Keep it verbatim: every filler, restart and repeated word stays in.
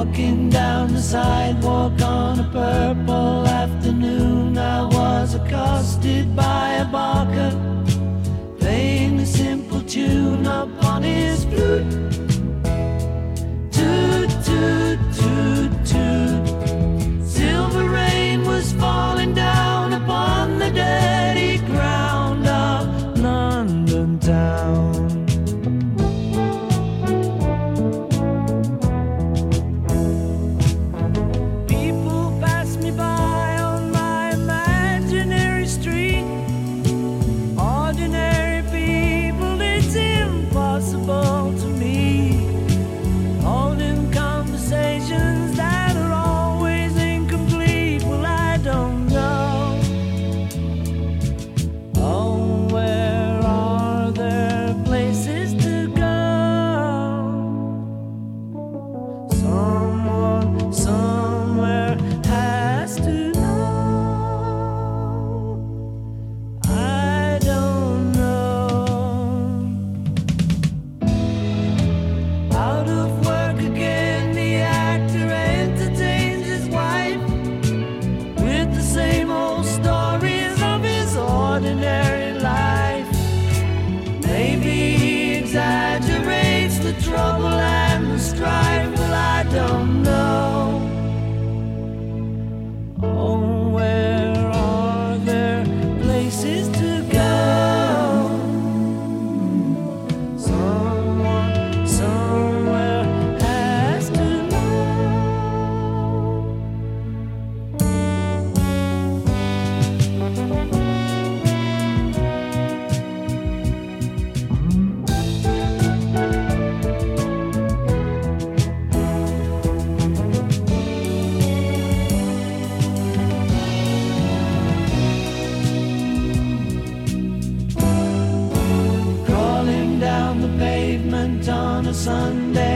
Walking down the sidewalk on a purple afternoon, I was accosted by a barker playing a simple tune upon his flute. Toot, toot, toot, toot. Silver rain was falling down upon the dirty ground of London town. To me, holding conversations that are always incomplete. Well, I don't know. Oh, where are there places to go? Someone, somewhere has to know. I don't know. Out of work again, the actor entertains his wife with the same old stories of his ordinary life. Maybe he exaggerates the trouble and the strife. Well, I don't know. Oh, where are there places to go? Someone, somewhere has to Crawling down the pavement on a Sunday